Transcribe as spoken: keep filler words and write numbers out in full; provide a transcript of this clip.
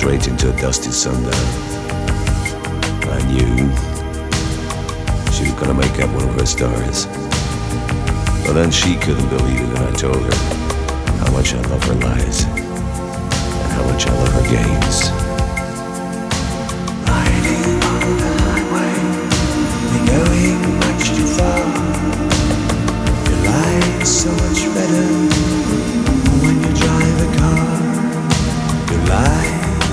straight into a dusty sundown. I knew she was gonna make up one of her stars. But then she couldn't believe it when I told her how much I love her lies and how much I love her games.